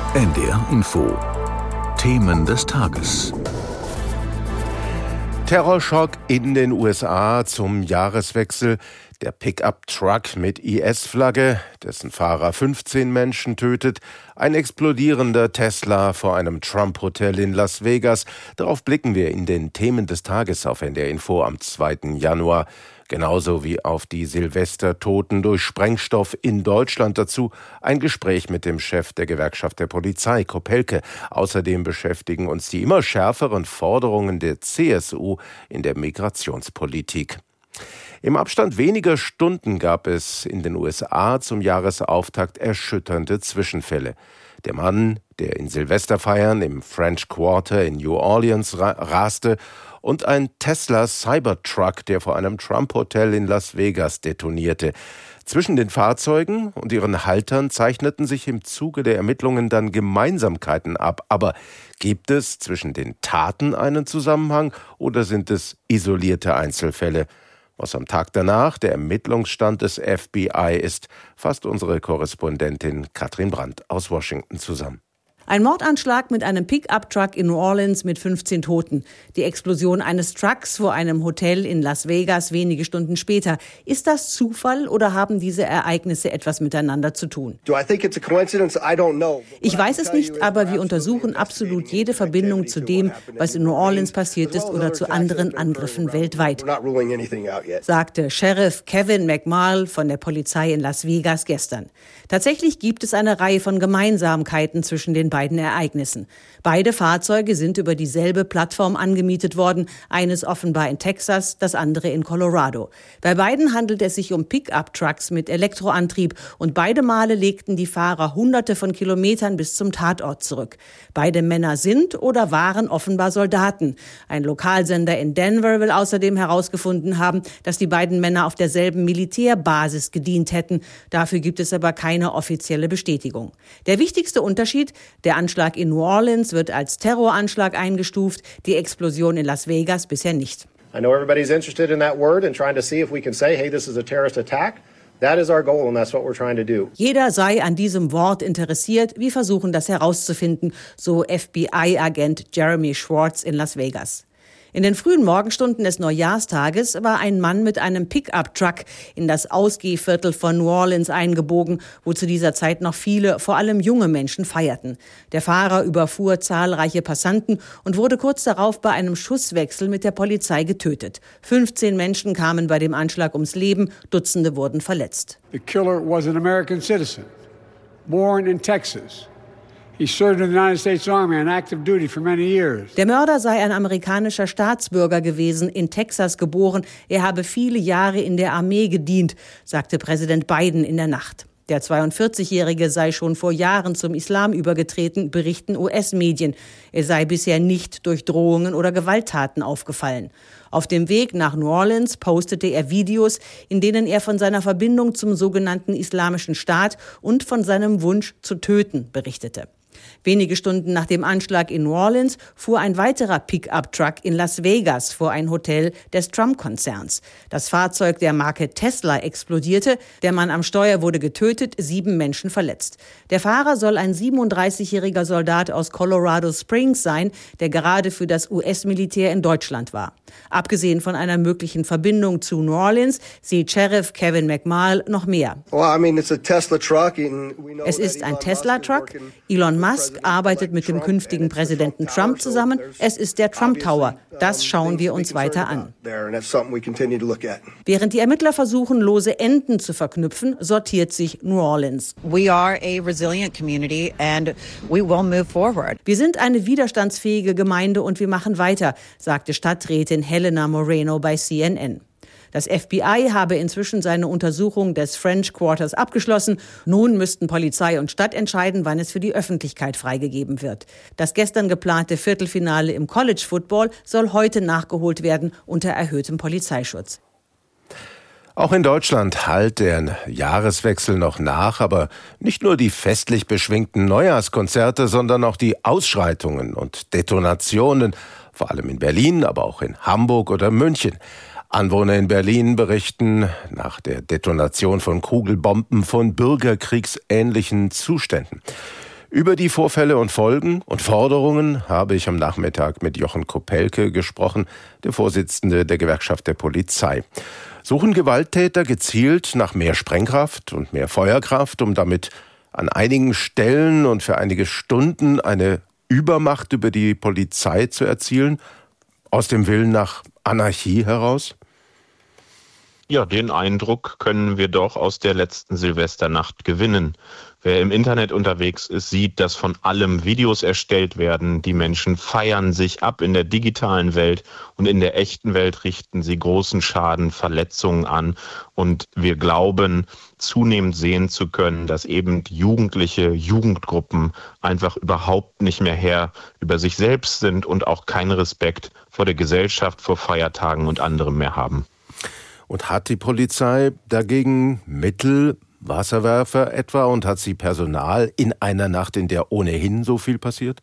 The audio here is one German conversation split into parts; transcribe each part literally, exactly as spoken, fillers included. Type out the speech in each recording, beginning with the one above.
N D R Info. Themen des Tages. Terrorschock in den U S A zum Jahreswechsel. Der Pickup-Truck mit I S-Flagge, dessen Fahrer fünfzehn Menschen tötet. Ein explodierender Tesla vor einem Trump-Hotel in Las Vegas. Darauf blicken wir in den Themen des Tages auf N D R Info am zweiten Januar. Genauso wie auf die Silvestertoten durch Sprengstoff in Deutschland. Dazu ein Gespräch mit dem Chef der Gewerkschaft der Polizei, Kopelke. Außerdem beschäftigen uns die immer schärferen Forderungen der C S U in der Migrationspolitik. Im Abstand weniger Stunden gab es in den U S A zum Jahresauftakt erschütternde Zwischenfälle. Der Mann, der in Silvesterfeiern im French Quarter in New Orleans ra- raste, und ein Tesla Cybertruck, der vor einem Trump-Hotel in Las Vegas detonierte. Zwischen den Fahrzeugen und ihren Haltern zeichneten sich im Zuge der Ermittlungen dann Gemeinsamkeiten ab. Aber gibt es zwischen den Taten einen Zusammenhang oder sind es isolierte Einzelfälle? Was am Tag danach der Ermittlungsstand des F B I ist, fasst unsere Korrespondentin Katrin Brandt aus Washington zusammen. Ein Mordanschlag mit einem Pickup-Truck in New Orleans mit fünfzehn Toten. Die Explosion eines Trucks vor einem Hotel in Las Vegas wenige Stunden später. Ist das Zufall oder haben diese Ereignisse etwas miteinander zu tun? Ich weiß es nicht, aber wir untersuchen absolut jede Verbindung zu dem, was in New Orleans passiert ist oder zu anderen Angriffen weltweit, sagte Sheriff Kevin McMahon von der Polizei in Las Vegas gestern. Tatsächlich gibt es eine Reihe von Gemeinsamkeiten zwischen den beiden Ereignissen. Beide Fahrzeuge sind über dieselbe Plattform angemietet worden, eines offenbar in Texas, das andere in Colorado. Bei beiden handelt es sich um Pickup-Trucks mit Elektroantrieb und beide Male legten die Fahrer hunderte von Kilometern bis zum Tatort zurück. Beide Männer sind oder waren offenbar Soldaten. Ein Lokalsender in Denver will außerdem herausgefunden haben, dass die beiden Männer auf derselben Militärbasis gedient hätten. Dafür gibt es aber keine offizielle Bestätigung. Der wichtigste Unterschied: Der Anschlag in New Orleans wird als Terroranschlag eingestuft, die Explosion in Las Vegas bisher nicht. I know everybody's interested in that word and trying to see if we can say, hey, this is a terrorist attack. That is our goal and that's what we're trying to do. Jeder sei an diesem Wort interessiert. Wir versuchen das herauszufinden, so F B I-Agent Jeremy Schwartz in Las Vegas. In den frühen Morgenstunden des Neujahrstages war ein Mann mit einem Pickup-Truck in das Ausgehviertel von New Orleans eingebogen, wo zu dieser Zeit noch viele, vor allem junge Menschen feierten. Der Fahrer überfuhr zahlreiche Passanten und wurde kurz darauf bei einem Schusswechsel mit der Polizei getötet. fünfzehn Menschen kamen bei dem Anschlag ums Leben, Dutzende wurden verletzt. The killer was an American citizen, born in Texas. He served in the United States Army on active duty for many years. Der Mörder sei ein amerikanischer Staatsbürger gewesen, in Texas geboren. Er habe viele Jahre in der Armee gedient, sagte Präsident Biden in der Nacht. Der zweiundvierzigjährige sei schon vor Jahren zum Islam übergetreten, berichten U S-Medien. Er sei bisher nicht durch Drohungen oder Gewalttaten aufgefallen. Auf dem Weg nach New Orleans postete er Videos, in denen er von seiner Verbindung zum sogenannten Islamischen Staat und von seinem Wunsch zu töten berichtete. Wenige Stunden nach dem Anschlag in New Orleans fuhr ein weiterer Pickup-Truck in Las Vegas vor ein Hotel des Trump-Konzerns. Das Fahrzeug der Marke Tesla explodierte, der Mann am Steuer wurde getötet, sieben Menschen verletzt. Der Fahrer soll ein siebenunddreißigjähriger Soldat aus Colorado Springs sein, der gerade für das U S-Militär in Deutschland war. Abgesehen von einer möglichen Verbindung zu New Orleans sieht Sheriff Kevin McMahon noch mehr. Es ist ein Tesla-Truck. Elon Musk arbeitet mit dem künftigen Präsidenten Trump zusammen. Es ist der Trump Tower. Das schauen wir uns weiter an. Während die Ermittler versuchen, lose Enden zu verknüpfen, sortiert sich New Orleans. We are a resilient community and we will move forward. Wir sind eine widerstandsfähige Gemeinde und wir machen weiter, sagte Stadträtin Helena Moreno bei C N N. Das F B I habe inzwischen seine Untersuchung des French Quarters abgeschlossen. Nun müssten Polizei und Stadt entscheiden, wann es für die Öffentlichkeit freigegeben wird. Das gestern geplante Viertelfinale im College Football soll heute nachgeholt werden unter erhöhtem Polizeischutz. Auch in Deutschland hallt der Jahreswechsel noch nach, aber nicht nur die festlich beschwingten Neujahrskonzerte, sondern auch die Ausschreitungen und Detonationen, vor allem in Berlin, aber auch in Hamburg oder München. Anwohner in Berlin berichten nach der Detonation von Kugelbomben von bürgerkriegsähnlichen Zuständen. Über die Vorfälle und Folgen und Forderungen habe ich am Nachmittag mit Jochen Kopelke gesprochen, der Vorsitzende der Gewerkschaft der Polizei. Suchen Gewalttäter gezielt nach mehr Sprengkraft und mehr Feuerkraft, um damit an einigen Stellen und für einige Stunden eine Übermacht über die Polizei zu erzielen, aus dem Willen nach Anarchie heraus? Ja, den Eindruck können wir doch aus der letzten Silvesternacht gewinnen. Wer im Internet unterwegs ist, sieht, dass von allem Videos erstellt werden. Die Menschen feiern sich ab in der digitalen Welt und in der echten Welt richten sie großen Schaden, Verletzungen an. Und wir glauben, zunehmend sehen zu können, dass eben jugendliche Jugendgruppen einfach überhaupt nicht mehr Herr über sich selbst sind und auch keinen Respekt vor der Gesellschaft, vor Feiertagen und anderem mehr haben. Und hat die Polizei dagegen Mittel, Wasserwerfer etwa, und hat sie Personal in einer Nacht, in der ohnehin so viel passiert?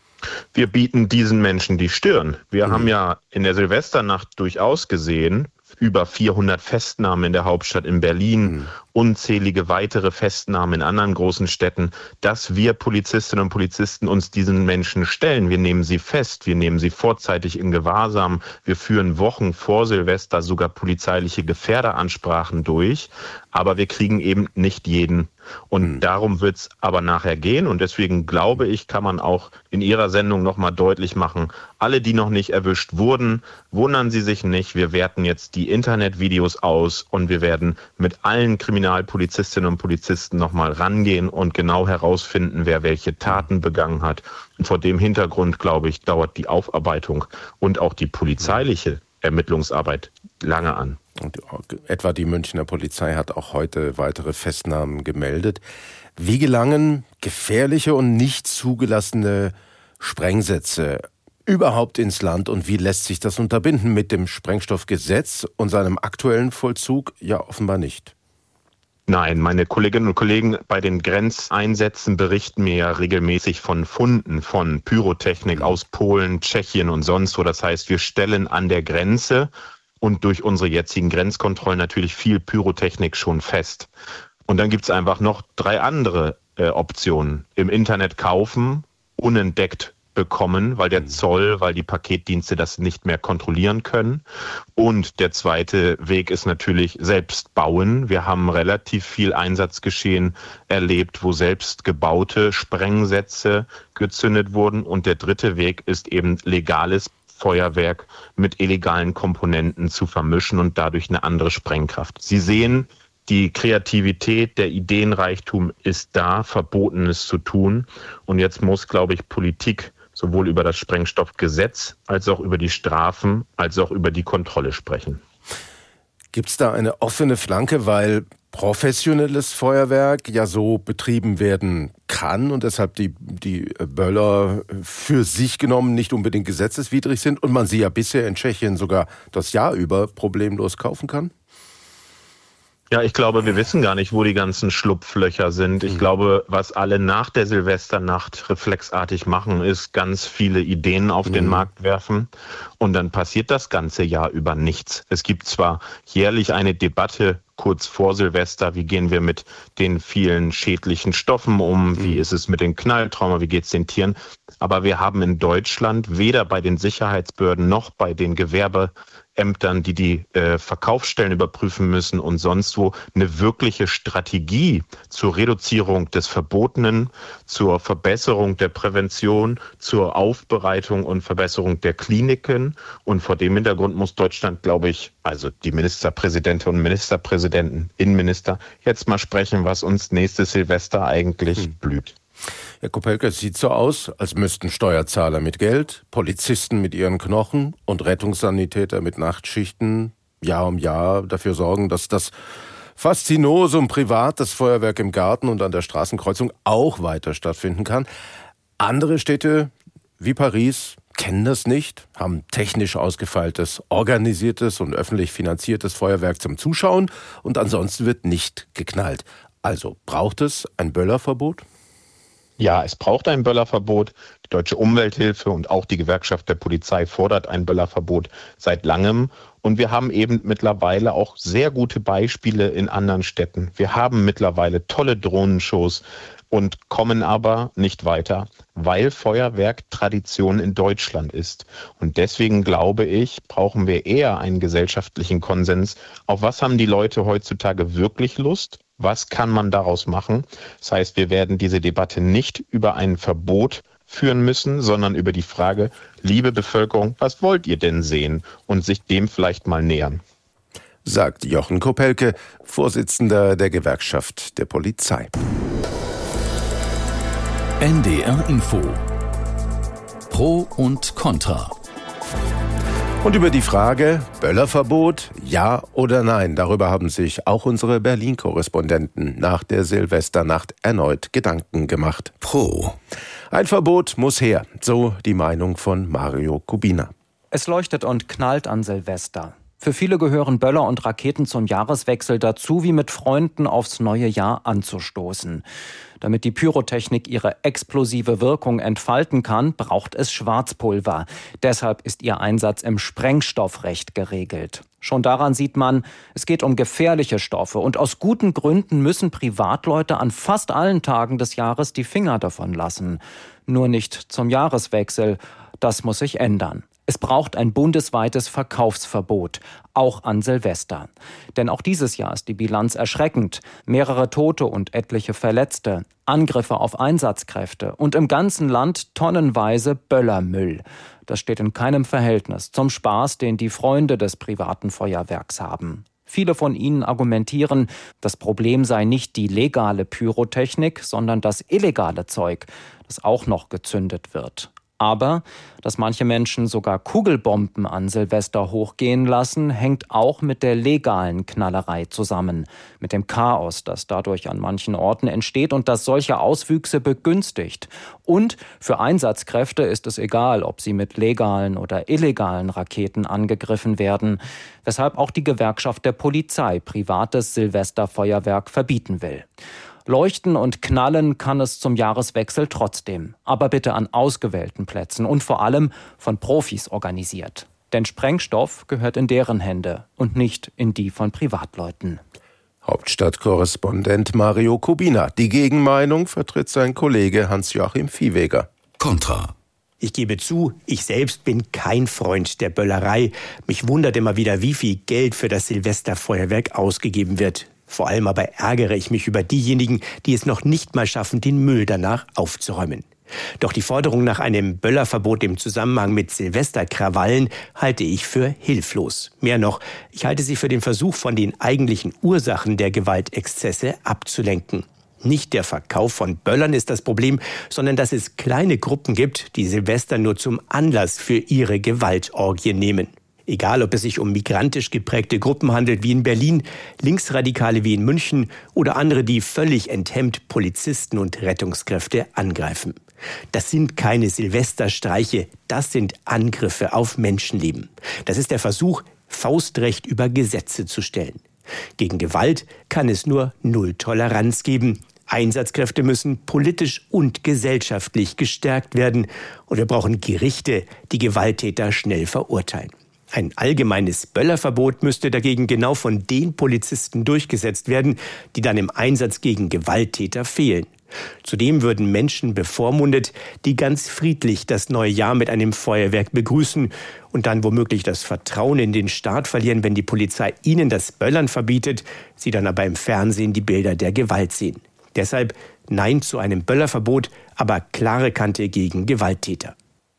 Wir bieten diesen Menschen die Stirn. Wir mhm. haben ja in der Silvesternacht durchaus gesehen, über vierhundert Festnahmen in der Hauptstadt in Berlin, mhm. unzählige weitere Festnahmen in anderen großen Städten, dass wir Polizistinnen und Polizisten uns diesen Menschen stellen. Wir nehmen sie fest, wir nehmen sie vorzeitig in Gewahrsam. Wir führen Wochen vor Silvester sogar polizeiliche Gefährderansprachen durch, aber wir kriegen eben nicht jeden. Und mhm. darum wird es aber nachher gehen. Und deswegen glaube ich, kann man auch in Ihrer Sendung nochmal deutlich machen, alle, die noch nicht erwischt wurden, wundern Sie sich nicht. Wir werten jetzt die Internetvideos aus und wir werden mit allen Kriminalpolizistinnen und Polizisten nochmal rangehen und genau herausfinden, wer welche Taten begangen hat. Und vor dem Hintergrund, glaube ich, dauert die Aufarbeitung und auch die polizeiliche Ermittlungsarbeit lange an. Und etwa die Münchner Polizei hat auch heute weitere Festnahmen gemeldet. Wie gelangen gefährliche und nicht zugelassene Sprengsätze überhaupt ins Land und wie lässt sich das unterbinden mit dem Sprengstoffgesetz und seinem aktuellen Vollzug? Ja, offenbar nicht. Nein, meine Kolleginnen und Kollegen bei den Grenzeinsätzen berichten mir ja regelmäßig von Funden von Pyrotechnik aus Polen, Tschechien und sonst wo. Das heißt, wir stellen an der Grenze und durch unsere jetzigen Grenzkontrollen natürlich viel Pyrotechnik schon fest. Und dann gibt es einfach noch drei andere äh, Optionen. Im Internet kaufen, unentdeckt bekommen, weil der Zoll, weil die Paketdienste das nicht mehr kontrollieren können. Und der zweite Weg ist natürlich selbst bauen. Wir haben relativ viel Einsatzgeschehen erlebt, wo selbst gebaute Sprengsätze gezündet wurden. Und der dritte Weg ist eben legales Feuerwerk mit illegalen Komponenten zu vermischen und dadurch eine andere Sprengkraft. Sie sehen, die Kreativität, der Ideenreichtum ist da, Verbotenes zu tun. Und jetzt muss, glaube ich, Politik sowohl über das Sprengstoffgesetz als auch über die Strafen, als auch über die Kontrolle sprechen. Gibt es da eine offene Flanke, weil professionelles Feuerwerk ja so betrieben werden kann und deshalb die, die Böller für sich genommen nicht unbedingt gesetzeswidrig sind und man sie ja bisher in Tschechien sogar das Jahr über problemlos kaufen kann? Ja, ich glaube, wir wissen gar nicht, wo die ganzen Schlupflöcher sind. Ich glaube, was alle nach der Silvesternacht reflexartig machen, ist ganz viele Ideen auf mhm. den Markt werfen und dann passiert das ganze Jahr über nichts. Es gibt zwar jährlich eine Debatte kurz vor Silvester, wie gehen wir mit den vielen schädlichen Stoffen um, wie ist es mit den Knalltrauma, wie geht es den Tieren, aber wir haben in Deutschland weder bei den Sicherheitsbehörden noch bei den Gewerbeämtern, die die äh, Verkaufsstellen überprüfen müssen und sonst wo, eine wirkliche Strategie zur Reduzierung des Verbotenen, zur Verbesserung der Prävention, zur Aufbereitung und Verbesserung der Kliniken. Und vor dem Hintergrund muss Deutschland, glaube ich, also die Ministerpräsidentinnen und Ministerpräsidenten, Innenminister, jetzt mal sprechen, was uns nächstes Silvester eigentlich hm. blüht. Herr Kopelke, es sieht so aus, als müssten Steuerzahler mit Geld, Polizisten mit ihren Knochen und Rettungssanitäter mit Nachtschichten Jahr um Jahr dafür sorgen, dass das Faszinosum privat, das Feuerwerk im Garten und an der Straßenkreuzung auch weiter stattfinden kann. Andere Städte wie Paris kennen das nicht, haben technisch ausgefeiltes, organisiertes und öffentlich finanziertes Feuerwerk zum Zuschauen und ansonsten wird nicht geknallt. Also braucht es ein Böllerverbot? Ja, es braucht ein Böllerverbot. Die Deutsche Umwelthilfe und auch die Gewerkschaft der Polizei fordert ein Böllerverbot seit langem. Und wir haben eben mittlerweile auch sehr gute Beispiele in anderen Städten. Wir haben mittlerweile tolle Drohnenshows. und kommen aber nicht weiter, weil Feuerwerk Tradition in Deutschland ist. Und deswegen glaube ich, brauchen wir eher einen gesellschaftlichen Konsens. Auf was haben die Leute heutzutage wirklich Lust? Was kann man daraus machen? Das heißt, wir werden diese Debatte nicht über ein Verbot führen müssen, sondern über die Frage, liebe Bevölkerung, was wollt ihr denn sehen? Und sich dem vielleicht mal nähern. Sagt Jochen Kopelke, Vorsitzender der Gewerkschaft der Polizei. N D R Info. Pro und Contra. Und über die Frage, Böllerverbot, ja oder nein, darüber haben sich auch unsere Berlin-Korrespondenten nach der Silvesternacht erneut Gedanken gemacht. Pro. Ein Verbot muss her, so die Meinung von Mario Kubina. Es leuchtet und knallt an Silvester. Für viele gehören Böller und Raketen zum Jahreswechsel dazu, wie mit Freunden aufs neue Jahr anzustoßen. Damit die Pyrotechnik ihre explosive Wirkung entfalten kann, braucht es Schwarzpulver. Deshalb ist ihr Einsatz im Sprengstoffrecht geregelt. Schon daran sieht man, es geht um gefährliche Stoffe und aus guten Gründen müssen Privatleute an fast allen Tagen des Jahres die Finger davon lassen. Nur nicht zum Jahreswechsel. Das muss sich ändern. Es braucht ein bundesweites Verkaufsverbot, auch an Silvester. Denn auch dieses Jahr ist die Bilanz erschreckend. Mehrere Tote und etliche Verletzte, Angriffe auf Einsatzkräfte und im ganzen Land tonnenweise Böllermüll. Das steht in keinem Verhältnis zum Spaß, den die Freunde des privaten Feuerwerks haben. Viele von ihnen argumentieren, das Problem sei nicht die legale Pyrotechnik, sondern das illegale Zeug, das auch noch gezündet wird. Aber, dass manche Menschen sogar Kugelbomben an Silvester hochgehen lassen, hängt auch mit der legalen Knallerei zusammen. Mit dem Chaos, das dadurch an manchen Orten entsteht und das solche Auswüchse begünstigt. Und für Einsatzkräfte ist es egal, ob sie mit legalen oder illegalen Raketen angegriffen werden, weshalb auch die Gewerkschaft der Polizei privates Silvesterfeuerwerk verbieten will. Leuchten und knallen kann es zum Jahreswechsel trotzdem, aber bitte an ausgewählten Plätzen und vor allem von Profis organisiert. Denn Sprengstoff gehört in deren Hände und nicht in die von Privatleuten. Hauptstadtkorrespondent Mario Kubina. Die Gegenmeinung vertritt sein Kollege Hans-Joachim Viehweger. Contra. Ich gebe zu, ich selbst bin kein Freund der Böllerei. Mich wundert immer wieder, wie viel Geld für das Silvesterfeuerwerk ausgegeben wird. Vor allem aber ärgere ich mich über diejenigen, die es noch nicht mal schaffen, den Müll danach aufzuräumen. Doch die Forderung nach einem Böllerverbot im Zusammenhang mit Silvesterkrawallen halte ich für hilflos. Mehr noch, ich halte sie für den Versuch, von den eigentlichen Ursachen der Gewaltexzesse abzulenken. Nicht der Verkauf von Böllern ist das Problem, sondern dass es kleine Gruppen gibt, die Silvester nur zum Anlass für ihre Gewaltorgie nehmen. Egal, ob es sich um migrantisch geprägte Gruppen handelt wie in Berlin, Linksradikale wie in München oder andere, die völlig enthemmt Polizisten und Rettungskräfte angreifen. Das sind keine Silvesterstreiche, das sind Angriffe auf Menschenleben. Das ist der Versuch, Faustrecht über Gesetze zu stellen. Gegen Gewalt kann es nur Null Toleranz geben. Einsatzkräfte müssen politisch und gesellschaftlich gestärkt werden. Und wir brauchen Gerichte, die Gewalttäter schnell verurteilen. Ein allgemeines Böllerverbot müsste dagegen genau von den Polizisten durchgesetzt werden, die dann im Einsatz gegen Gewalttäter fehlen. Zudem würden Menschen bevormundet, die ganz friedlich das neue Jahr mit einem Feuerwerk begrüßen und dann womöglich das Vertrauen in den Staat verlieren, wenn die Polizei ihnen das Böllern verbietet, sie dann aber im Fernsehen die Bilder der Gewalt sehen. Deshalb Nein zu einem Böllerverbot, aber klare Kante gegen Gewalttäter.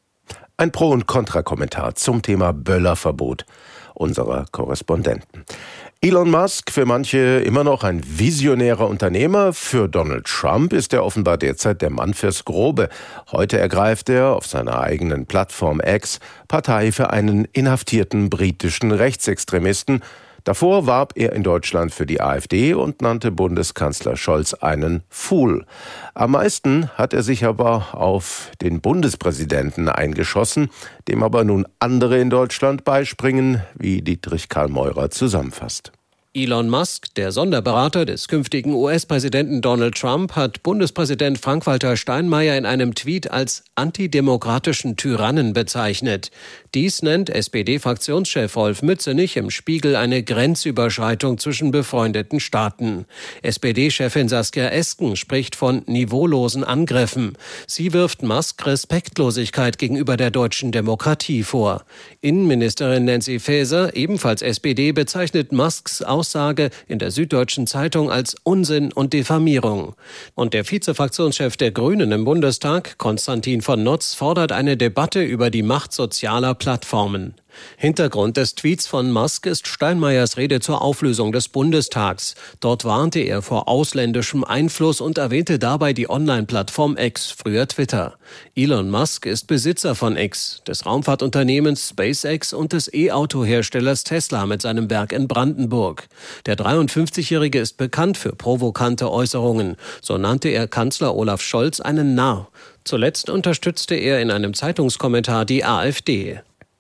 Ein Pro- und Kontra-Kommentar zum Thema Böllerverbot unserer Korrespondenten. Elon Musk, für manche immer noch ein visionärer Unternehmer, für Donald Trump ist er offenbar derzeit der Mann fürs Grobe. Heute ergreift er auf seiner eigenen Plattform X Partei für einen inhaftierten britischen Rechtsextremisten. Davor warb er in Deutschland für die AfD und nannte Bundeskanzler Scholz einen Fool. Am meisten hat er sich aber auf den Bundespräsidenten eingeschossen, dem aber nun andere in Deutschland beispringen, wie Dietrich Karl Meurer zusammenfasst. Elon Musk, der Sonderberater des künftigen U S-Präsidenten Donald Trump, hat Bundespräsident Frank-Walter Steinmeier in einem Tweet als antidemokratischen Tyrannen bezeichnet. Dies nennt S P D-Fraktionschef Rolf Mützenich im Spiegel eine Grenzüberschreitung zwischen befreundeten Staaten. S P D-Chefin Saskia Esken spricht von niveaulosen Angriffen. Sie wirft Musk Respektlosigkeit gegenüber der deutschen Demokratie vor. Innenministerin Nancy Faeser, ebenfalls S P D, bezeichnet Musks Aussage in der Süddeutschen Zeitung als Unsinn und Diffamierung. Und der Vizefraktionschef der Grünen im Bundestag, Konstantin von Notz, fordert eine Debatte über die Macht sozialer Plattformen. Hintergrund des Tweets von Musk ist Steinmeiers Rede zur Auflösung des Bundestags. Dort warnte er vor ausländischem Einfluss und erwähnte dabei die Online-Plattform X, früher Twitter. Elon Musk ist Besitzer von X, des Raumfahrtunternehmens SpaceX und des E-Auto-Herstellers Tesla mit seinem Werk in Brandenburg. Der dreiundfünfzigjährige ist bekannt für provokante Äußerungen. So nannte er Kanzler Olaf Scholz einen Narr. Zuletzt unterstützte er in einem Zeitungskommentar die AfD.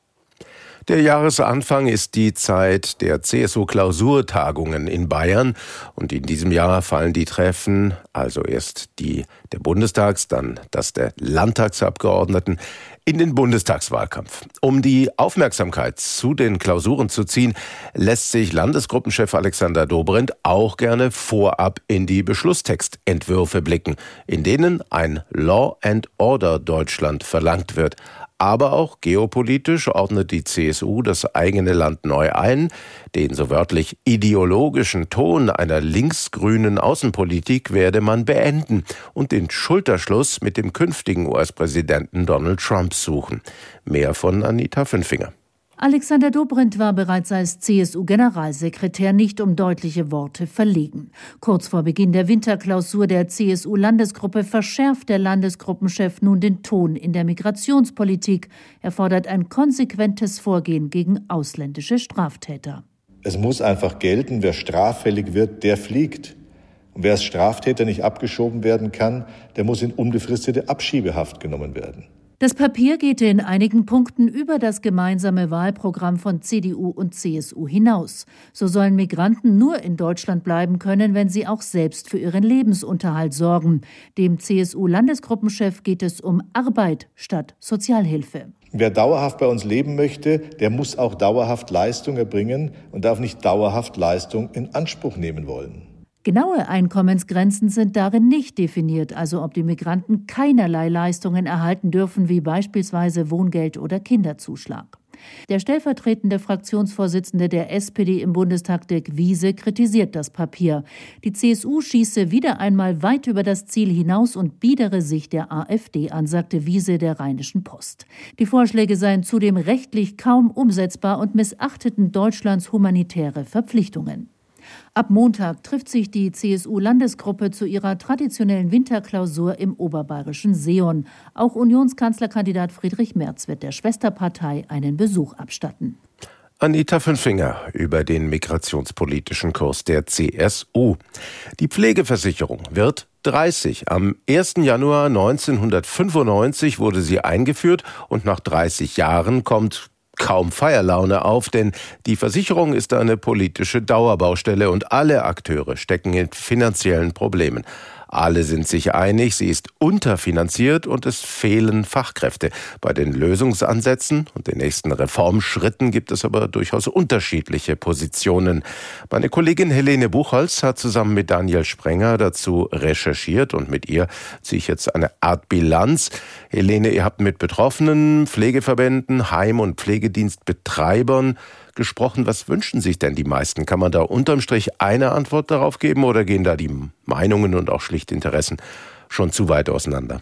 Der Jahresanfang ist die Zeit der C S U-Klausurtagungen in Bayern und in diesem Jahr fallen die Treffen, also erst die der Bundestags-, dann das der Landtagsabgeordneten, in den Bundestagswahlkampf. Um die Aufmerksamkeit zu den Klausuren zu ziehen, lässt sich Landesgruppenchef Alexander Dobrindt auch gerne vorab in die Beschlusstextentwürfe blicken, in denen ein Law and Order Deutschland verlangt wird. Aber auch geopolitisch ordnet die C S U das eigene Land neu ein. Den so wörtlich ideologischen Ton einer linksgrünen Außenpolitik werde man beenden und den Schulterschluss mit dem künftigen U S-Präsidenten Donald Trump suchen. Mehr von Anita Fünfinger. Alexander Dobrindt war bereits als C S U-Generalsekretär nicht um deutliche Worte verlegen. Kurz vor Beginn der Winterklausur der C S U-Landesgruppe verschärft der Landesgruppenchef nun den Ton in der Migrationspolitik. Er fordert ein konsequentes Vorgehen gegen ausländische Straftäter. Es muss einfach gelten, wer straffällig wird, der fliegt. Und wer als Straftäter nicht abgeschoben werden kann, der muss in unbefristete Abschiebehaft genommen werden. Das Papier geht in einigen Punkten über das gemeinsame Wahlprogramm von C D U und C S U hinaus. So sollen Migranten nur in Deutschland bleiben können, wenn sie auch selbst für ihren Lebensunterhalt sorgen. Dem C S U-Landesgruppenchef geht es um Arbeit statt Sozialhilfe. Wer dauerhaft bei uns leben möchte, der muss auch dauerhaft Leistung erbringen und darf nicht dauerhaft Leistung in Anspruch nehmen wollen. Genaue Einkommensgrenzen sind darin nicht definiert, also ob die Migranten keinerlei Leistungen erhalten dürfen, wie beispielsweise Wohngeld oder Kinderzuschlag. Der stellvertretende Fraktionsvorsitzende der S P D im Bundestag, Dirk Wiese, kritisiert das Papier. Die C S U schieße wieder einmal weit über das Ziel hinaus und biedere sich der AfD an, sagte Wiese der Rheinischen Post. Die Vorschläge seien zudem rechtlich kaum umsetzbar und missachteten Deutschlands humanitäre Verpflichtungen. Ab Montag trifft sich die C S U-Landesgruppe zu ihrer traditionellen Winterklausur im oberbayerischen Seeon. Auch Unionskanzlerkandidat Friedrich Merz wird der Schwesterpartei einen Besuch abstatten. Anita Fünfinger über den migrationspolitischen Kurs der C S U. Die Pflegeversicherung wird dreißig. Am ersten Januar neunzehnhundertfünfundneunzig wurde sie eingeführt und nach dreißig Jahren kommt kaum Feierlaune auf, denn die Versicherung ist eine politische Dauerbaustelle und alle Akteure stecken in finanziellen Problemen. Alle sind sich einig, sie ist unterfinanziert und es fehlen Fachkräfte. Bei den Lösungsansätzen und den nächsten Reformschritten gibt es aber durchaus unterschiedliche Positionen. Meine Kollegin Helene Buchholz hat zusammen mit Daniel Sprenger dazu recherchiert und mit ihr ziehe ich jetzt eine Art Bilanz. Helene, ihr habt mit Betroffenen, Pflegeverbänden, Heim- und Pflegedienstbetreibern gesprochen. Was wünschen sich denn die meisten? Kann man da unterm Strich eine Antwort darauf geben oder gehen da die Meinungen und auch schlicht Interessen schon zu weit auseinander?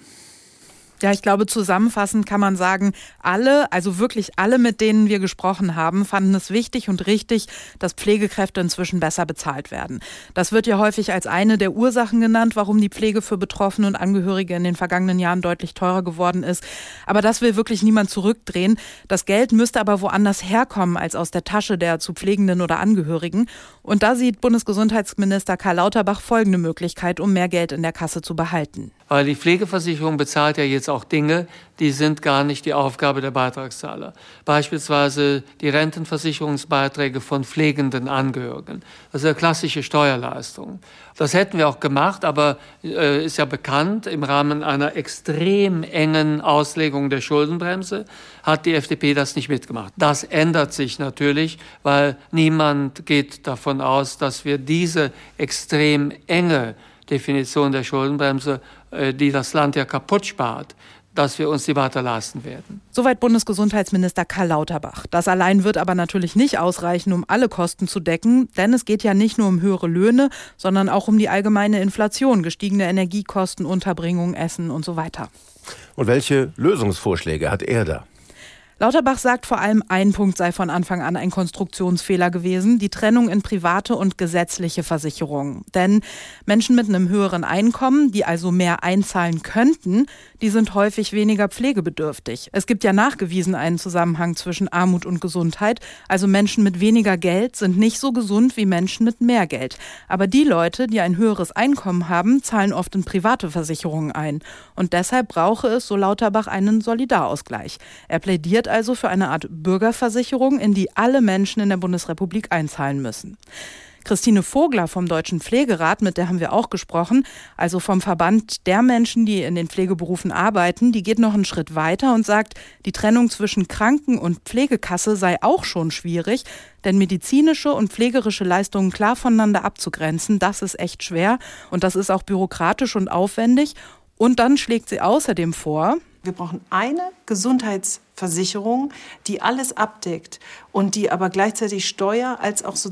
Ja, ich glaube, zusammenfassend kann man sagen, alle, also wirklich alle, mit denen wir gesprochen haben, fanden es wichtig und richtig, dass Pflegekräfte inzwischen besser bezahlt werden. Das wird ja häufig als eine der Ursachen genannt, warum die Pflege für Betroffene und Angehörige in den vergangenen Jahren deutlich teurer geworden ist. Aber das will wirklich niemand zurückdrehen. Das Geld müsste aber woanders herkommen als aus der Tasche der zu Pflegenden oder Angehörigen. Und da sieht Bundesgesundheitsminister Karl Lauterbach folgende Möglichkeit, um mehr Geld in der Kasse zu behalten. Weil die Pflegeversicherung bezahlt ja jetzt auch Dinge, die sind gar nicht die Aufgabe der Beitragszahler. Beispielsweise die Rentenversicherungsbeiträge von pflegenden Angehörigen. Das ist eine klassische Steuerleistung. Das hätten wir auch gemacht, aber äh, ist ja bekannt, im Rahmen einer extrem engen Auslegung der Schuldenbremse hat die F D P das nicht mitgemacht. Das ändert sich natürlich, weil niemand geht davon aus, dass wir diese extrem enge Definition der Schuldenbremse, die das Land ja kaputt spart, dass wir uns die weiter leisten werden. Soweit Bundesgesundheitsminister Karl Lauterbach. Das allein wird aber natürlich nicht ausreichen, um alle Kosten zu decken, denn es geht ja nicht nur um höhere Löhne, sondern auch um die allgemeine Inflation, gestiegene Energiekosten, Unterbringung, Essen und so weiter. Und welche Lösungsvorschläge hat er da? Lauterbach sagt vor allem, ein Punkt sei von Anfang an ein Konstruktionsfehler gewesen, die Trennung in private und gesetzliche Versicherungen. Denn Menschen mit einem höheren Einkommen, die also mehr einzahlen könnten, die sind häufig weniger pflegebedürftig. Es gibt ja nachgewiesen einen Zusammenhang zwischen Armut und Gesundheit. Also Menschen mit weniger Geld sind nicht so gesund wie Menschen mit mehr Geld. Aber die Leute, die ein höheres Einkommen haben, zahlen oft in private Versicherungen ein. Und deshalb brauche es, so Lauterbach, einen Solidarausgleich. Er plädiert also für eine Art Bürgerversicherung, in die alle Menschen in der Bundesrepublik einzahlen müssen. Christine Vogler vom Deutschen Pflegerat, mit der haben wir auch gesprochen, also vom Verband der Menschen, die in den Pflegeberufen arbeiten, die geht noch einen Schritt weiter und sagt, die Trennung zwischen Kranken- und Pflegekasse sei auch schon schwierig, denn medizinische und pflegerische Leistungen klar voneinander abzugrenzen, das ist echt schwer und das ist auch bürokratisch und aufwendig. Und dann schlägt sie außerdem vor, wir brauchen eine Gesundheitsversicherung, die alles abdeckt und die aber gleichzeitig steuer- als auch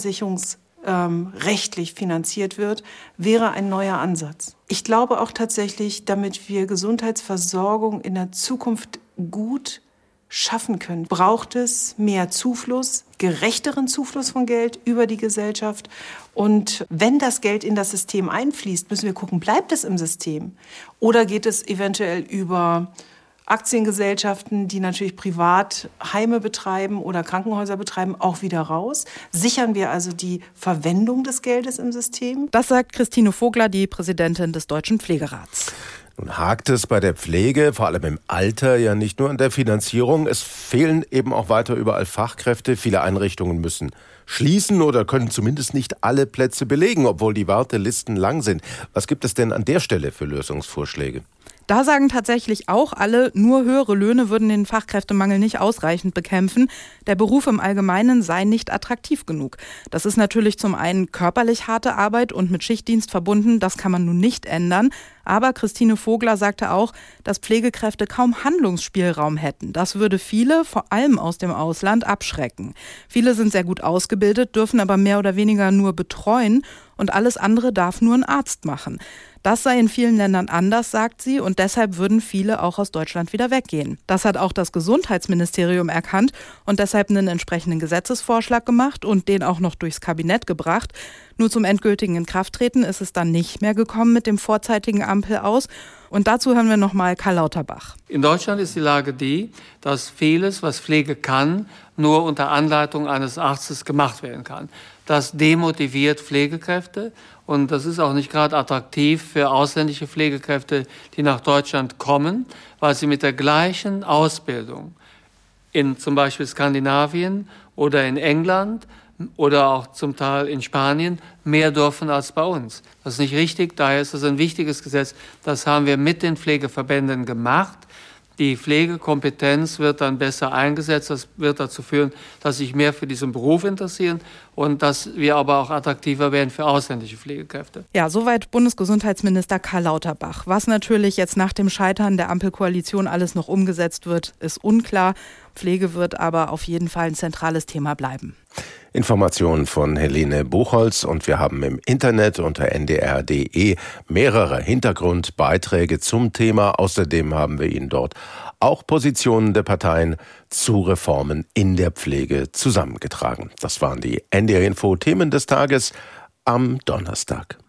sozialversicherungsrechtlich finanziert wird, wäre ein neuer Ansatz. Ich glaube auch tatsächlich, damit wir Gesundheitsversorgung in der Zukunft gut schaffen können, braucht es mehr Zufluss, gerechteren Zufluss von Geld über die Gesellschaft. Und wenn das Geld in das System einfließt, müssen wir gucken, bleibt es im System? Oder geht es eventuell über Aktiengesellschaften, die natürlich privat Heime betreiben oder Krankenhäuser betreiben, auch wieder raus? Sichern wir also die Verwendung des Geldes im System? Das sagt Christine Vogler, die Präsidentin des Deutschen Pflegerats. Nun hakt es bei der Pflege, vor allem im Alter, ja nicht nur an der Finanzierung. Es fehlen eben auch weiter überall Fachkräfte. Viele Einrichtungen müssen schließen oder können zumindest nicht alle Plätze belegen, obwohl die Wartelisten lang sind. Was gibt es denn an der Stelle für Lösungsvorschläge? Da sagen tatsächlich auch alle, nur höhere Löhne würden den Fachkräftemangel nicht ausreichend bekämpfen. Der Beruf im Allgemeinen sei nicht attraktiv genug. Das ist natürlich zum einen körperlich harte Arbeit und mit Schichtdienst verbunden. Das kann man nun nicht ändern. Aber Christine Vogler sagte auch, dass Pflegekräfte kaum Handlungsspielraum hätten. Das würde viele, vor allem aus dem Ausland, abschrecken. Viele sind sehr gut ausgebildet, dürfen aber mehr oder weniger nur betreuen und alles andere darf nur ein Arzt machen. Das sei in vielen Ländern anders, sagt sie, und deshalb würden viele auch aus Deutschland wieder weggehen. Das hat auch das Gesundheitsministerium erkannt und deshalb einen entsprechenden Gesetzesvorschlag gemacht und den auch noch durchs Kabinett gebracht. Nur zum endgültigen Inkrafttreten ist es dann nicht mehr gekommen mit dem vorzeitigen Ampel aus. Und dazu hören wir nochmal Karl Lauterbach. In Deutschland ist die Lage die, dass vieles, was Pflege kann, nur unter Anleitung eines Arztes gemacht werden kann. Das demotiviert Pflegekräfte und das ist auch nicht gerade attraktiv für ausländische Pflegekräfte, die nach Deutschland kommen, weil sie mit der gleichen Ausbildung in zum Beispiel Skandinavien oder in England oder auch zum Teil in Spanien mehr dürfen als bei uns. Das ist nicht richtig, daher ist das ein wichtiges Gesetz. Das haben wir mit den Pflegeverbänden gemacht. Die Pflegekompetenz wird dann besser eingesetzt. Das wird dazu führen, dass sich mehr für diesen Beruf interessieren und dass wir aber auch attraktiver werden für ausländische Pflegekräfte. Ja, soweit Bundesgesundheitsminister Karl Lauterbach. Was natürlich jetzt nach dem Scheitern der Ampelkoalition alles noch umgesetzt wird, ist unklar. Pflege wird aber auf jeden Fall ein zentrales Thema bleiben. Informationen von Helene Buchholz und wir haben im Internet unter n d r punkt d e mehrere Hintergrundbeiträge zum Thema. Außerdem haben wir Ihnen dort auch Positionen der Parteien zu Reformen in der Pflege zusammengetragen. Das waren die N D R Info Themen des Tages am Donnerstag.